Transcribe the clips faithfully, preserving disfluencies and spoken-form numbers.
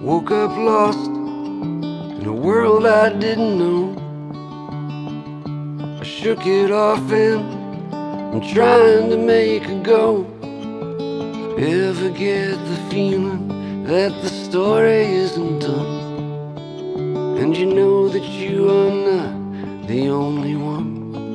Woke up lost in a world I didn't know. I shook it off and I'm trying to make a go. Ever get the feeling that the story isn't done? And you know that you are not the only one.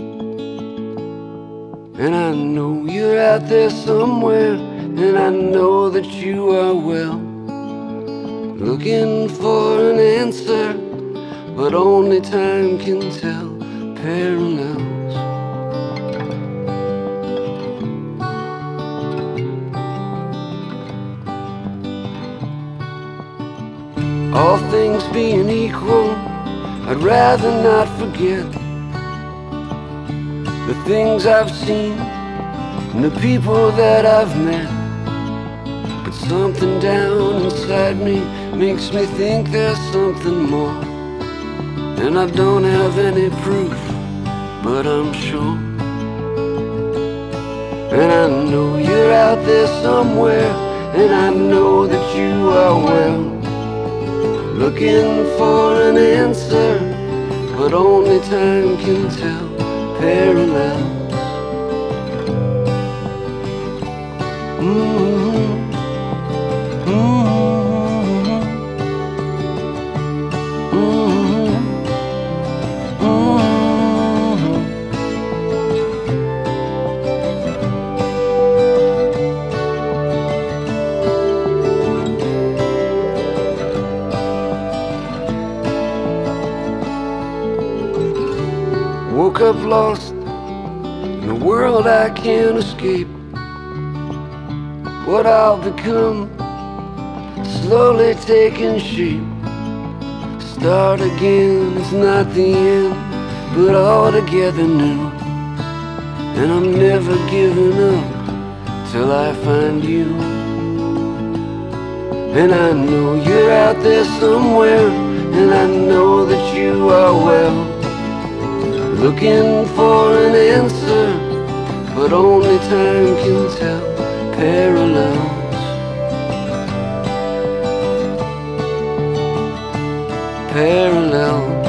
And I know you're out there somewhere, and I know that you are well, looking for an answer, but only time can tell. Parallels. All things being equal, I'd rather not forget the things I've seen and the people that I've met. But something down inside me makes me think there's something more. And I don't have any proof, but I'm sure. And I know you're out there somewhere, and I know that you are well, looking for an answer, but only time can tell. Parallels. Mm-hmm. Mm-hmm. Mm-hmm. Mm-hmm. Woke up lost in a world I can't escape. What I'll become, slowly taking shape. Start again, it's not the end, but altogether new. And I'm never giving up till I find you. And I know you're out there somewhere, and I know that you are well, looking for an answer, but only time can tell. Parallels. Parallels.